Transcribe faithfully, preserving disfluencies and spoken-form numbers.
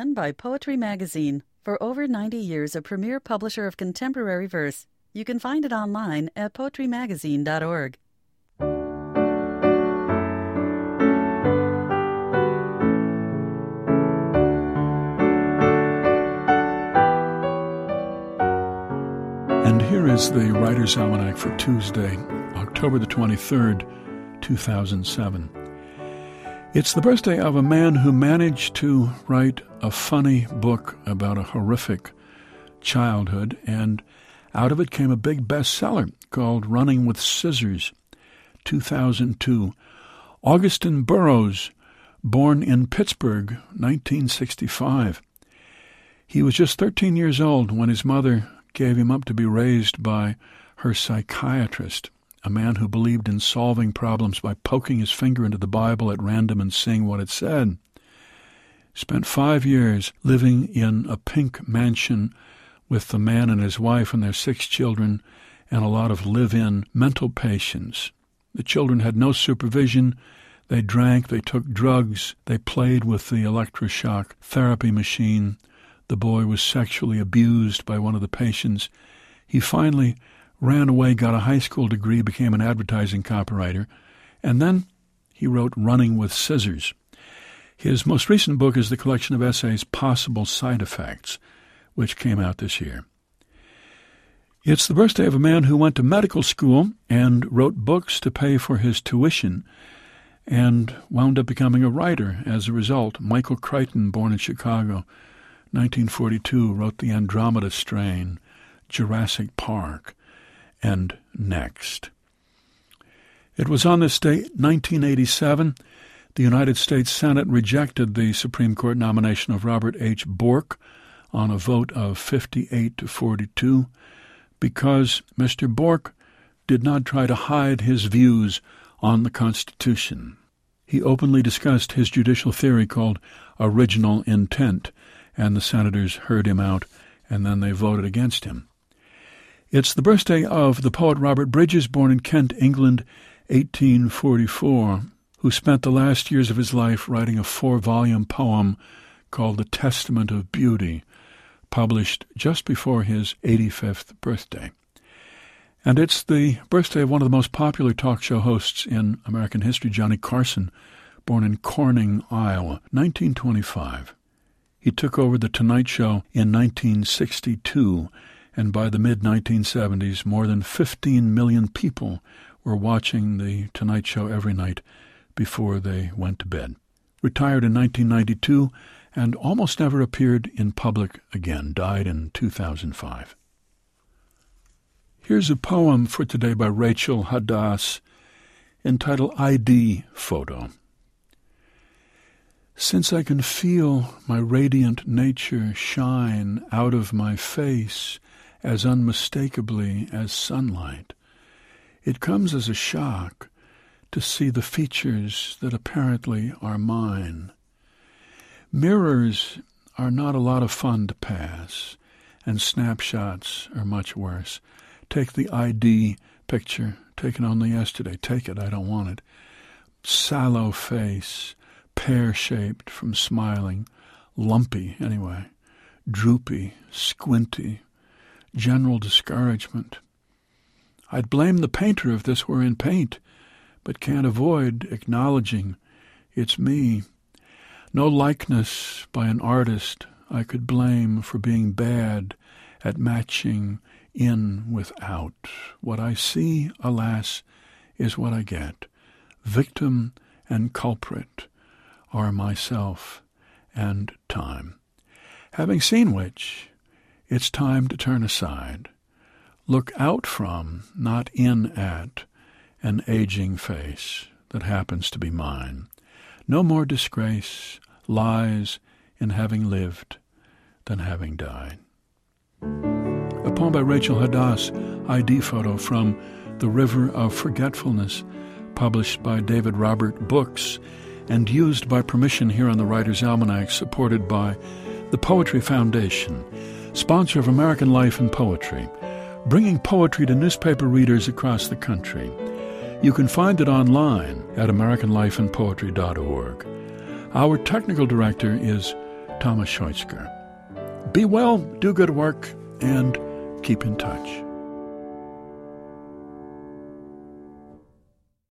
again by Poetry Magazine. For over ninety years, a premier publisher of contemporary verse. You can find it online at poetry magazine dot org. And here is the Writer's Almanac for Tuesday, October the twenty-third, two thousand seven. It's the birthday of a man who managed to write a funny book about a horrific childhood, and out of it came a big bestseller called Running with Scissors, two thousand two. Augustin Burroughs, born in Pittsburgh, nineteen sixty-five. He was just thirteen years old when his mother gave him up to be raised by her psychiatrist, a man who believed in solving problems by poking his finger into the Bible at random and seeing what it said. Spent five years living in a pink mansion with the man and his wife and their six children and a lot of live-in mental patients. The children had no supervision. They drank, they took drugs, they played with the electroshock therapy machine. The boy was sexually abused by one of the patients. He finally ran away, got a high school degree, became an advertising copywriter, and then he wrote Running with Scissors. His most recent book is the collection of essays Possible Side Effects, which came out this year. It's the birthday of a man who went to medical school and wrote books to pay for his tuition and wound up becoming a writer as a result. Michael Crichton, born in Chicago, nineteen forty-two, wrote The Andromeda Strain, Jurassic Park, and Next. It was on this date, nineteen eighty-seven, the United States Senate rejected the Supreme Court nomination of Robert H. Bork on a vote of fifty-eight to forty-two because Mister Bork did not try to hide his views on the Constitution. He openly discussed his judicial theory called original intent, and the senators heard him out, and then they voted against him. It's the birthday of the poet Robert Bridges, born in Kent, England, eighteen forty-four, who spent the last years of his life writing a four-volume poem called The Testament of Beauty, published just before his eighty-fifth birthday. And it's the birthday of one of the most popular talk show hosts in American history, Johnny Carson, born in Corning, Iowa, nineteen twenty-five. He took over The Tonight Show in nineteen sixty-two, and by the mid nineteen seventies, more than fifteen million people were watching The Tonight Show every night before they went to bed. Retired in nineteen ninety-two and almost never appeared in public again, died in two thousand five. Here's a poem for today by Rachel Hadass, entitled I D Photo. Since I can feel my radiant nature shine out of my face as unmistakably as sunlight, it comes as a shock to see the features that apparently are mine. Mirrors are not a lot of fun to pass, and snapshots are much worse. Take the I D picture taken only yesterday. Take it, I don't want it. Sallow face, pear-shaped from smiling, lumpy anyway, droopy, squinty, general discouragement. I'd blame the painter if this were in paint, but can't avoid acknowledging it's me. No likeness by an artist I could blame for being bad at matching in with out. What I see, alas, is what I get. Victim and culprit are myself and time. Having seen which, it's time to turn aside. Look out from, not in at, an aging face that happens to be mine. No more disgrace lies in having lived than having died. A poem by Rachel Hadass, I D Photo, from The River of Forgetfulness, published by David Robert Books, and used by permission here on the Writer's Almanac, supported by the Poetry Foundation, sponsor of American Life and Poetry, bringing poetry to newspaper readers across the country. You can find it online at american life and poetry dot org. Our technical director is Thomas Scheutzker. Be well, do good work, and keep in touch.